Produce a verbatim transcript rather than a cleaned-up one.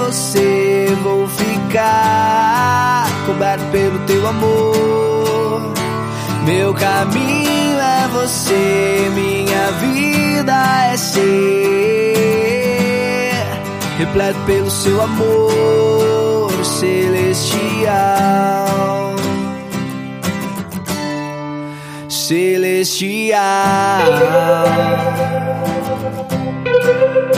você vou ficar, coberto pelo teu amor. Meu caminho é você, minha vida é ser repleto pelo seu amor celestial. Celestial.